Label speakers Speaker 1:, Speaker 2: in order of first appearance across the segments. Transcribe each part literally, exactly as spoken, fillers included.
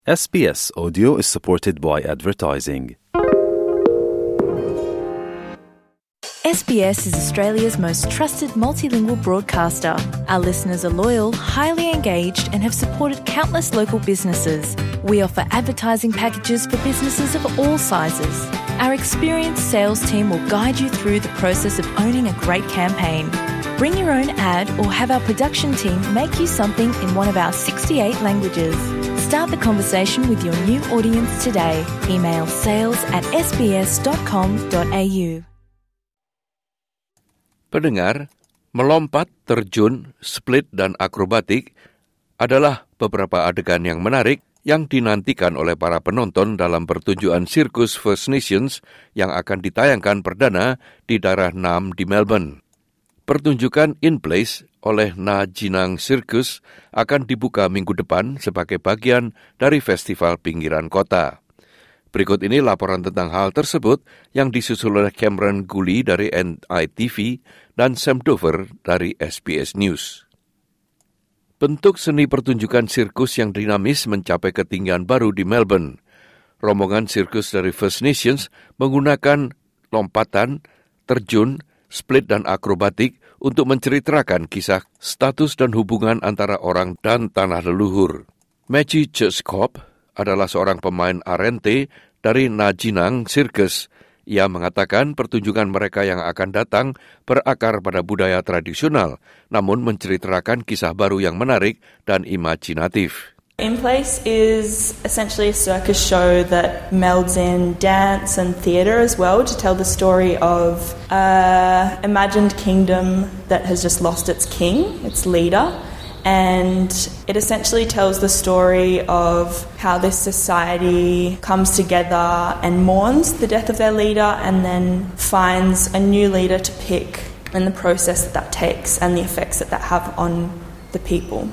Speaker 1: S B S Audio is supported by advertising.
Speaker 2: S B S is Australia's most trusted multilingual broadcaster. Our listeners are loyal, highly engaged, and have supported countless local businesses. We offer advertising packages for businesses of all sizes. Our experienced sales team will guide you through the process of owning a great campaign. Bring your own ad or have our production team make you something in one of our sixty-eight languages. Start the conversation with your new audience today. Email sales at s b s dot com dot a u.
Speaker 3: Pendengar, melompat, terjun, split, dan akrobatik adalah beberapa adegan yang menarik yang dinantikan oleh para penonton dalam pertunjukan sirkus First Nations yang akan ditayangkan perdana di daerah Naarm di Melbourne. Pertunjukan In Place oleh Ngajinang Circus akan dibuka minggu depan sebagai bagian dari Festival Pinggiran Kota. Berikut ini laporan tentang hal tersebut yang disusul oleh Cameron Gully dari N I T V dan Sam Dover dari S B S News. Bentuk seni pertunjukan sirkus yang dinamis mencapai ketinggian baru di Melbourne. Rombongan sirkus dari First Nations menggunakan lompatan, terjun, split dan akrobatik untuk menceritakan kisah, status dan hubungan antara orang dan tanah leluhur. Maggie Churchcop adalah seorang pemain R and T dari Ngajinang Circus. Ia mengatakan pertunjukan mereka yang akan datang berakar pada budaya tradisional, namun menceritakan kisah baru yang menarik dan imajinatif.
Speaker 4: In Place is essentially a circus show that melds in dance and theatre as well to tell the story of an imagined kingdom that has just lost its king, its leader. And it essentially tells the story of how this society comes together and mourns the death of their leader and then finds a new leader to pick, and the process that that takes and the effects that that have on the people.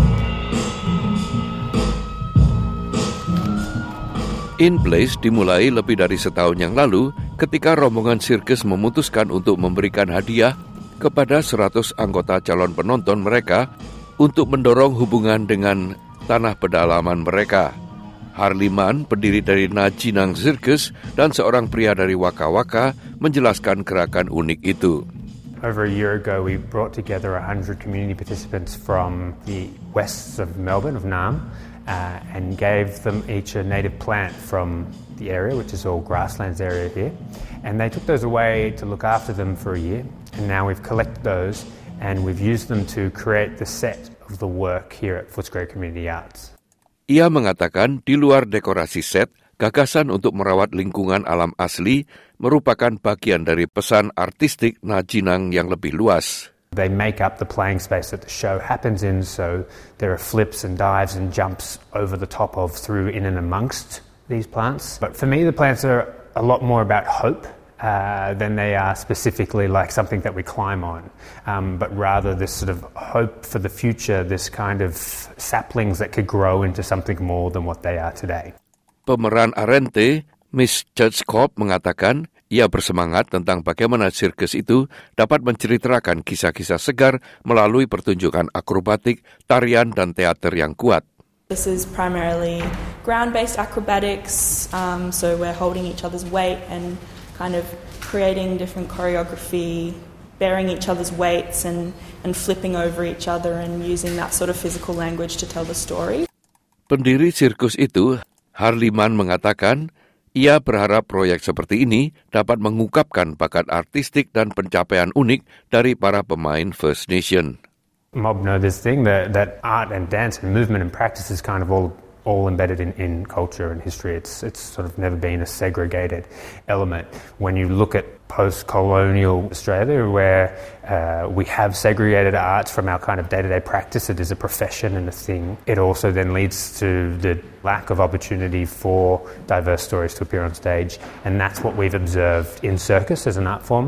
Speaker 3: In Place dimulai lebih dari setahun yang lalu ketika rombongan sirkus memutuskan untuk memberikan hadiah kepada seratus anggota calon penonton mereka untuk mendorong hubungan dengan tanah pedalaman mereka. Harley Mann, pendiri dari Ngajinang Circus, dan seorang pria dari Waka Waka menjelaskan gerakan unik itu.
Speaker 5: Over a year ago, we brought together one hundred community participants from the west of Melbourne, of Naarm, uh, and gave them each a native plant from the area, which is all grasslands area here. And they took those away to look after them for a year, and now we've collected those and we've used them to create the set of the work here at Footscray Community Arts.
Speaker 3: Ia mengatakan di luar dekorasi set, gagasan untuk merawat lingkungan alam asli merupakan bagian dari pesan artistik Ngajinang yang lebih luas.
Speaker 5: They make up the playing space that the show happens in, so there are flips and dives and jumps over the top of, through, in and amongst these plants. But for me, the plants are a lot more about hope uh, than they are specifically like something that we climb on, um, but rather this sort of hope for the future, this kind of saplings that could grow into something more than what they are today.
Speaker 3: Pemeran R and T, Miss Churchcop, mengatakan ia bersemangat tentang bagaimana sirkus itu dapat menceritakan kisah-kisah segar melalui pertunjukan akrobatik, tarian, dan teater yang kuat.
Speaker 4: This is primarily ground-based acrobatics, um, so we're holding each other's weight and kind of creating different choreography, bearing each other's weights and, and flipping over each other and using that sort of physical language to tell the story.
Speaker 3: Pendiri sirkus itu, Harley Mann, mengatakan ia berharap proyek seperti ini dapat mengungkapkan bakat artistik dan pencapaian unik dari para pemain First Nation.
Speaker 5: Mob know this thing that, that art and dance and movement and practice is kind of all all embedded in, in culture and history. It's it's sort of never been a segregated element. When you look at post-colonial Australia, where uh, we have segregated arts from our kind of day-to-day practice, it is a profession and a thing. It also then leads to the lack of opportunity for diverse stories to appear on stage, and that's what we've observed in circus as an art form,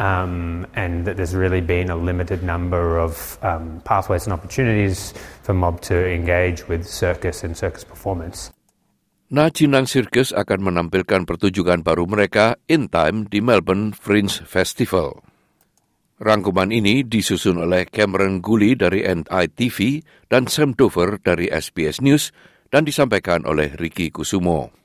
Speaker 5: um, and that there's really been a limited number of um, pathways and opportunities for mob to engage with circus and circus performance.
Speaker 3: Ngajinang Circus akan menampilkan pertunjukan baru mereka In Time di Melbourne Fringe Festival. Rangkuman ini disusun oleh Cameron Gully dari N I T V dan Sam Dover dari S B S News dan disampaikan oleh Ricky Kusumo.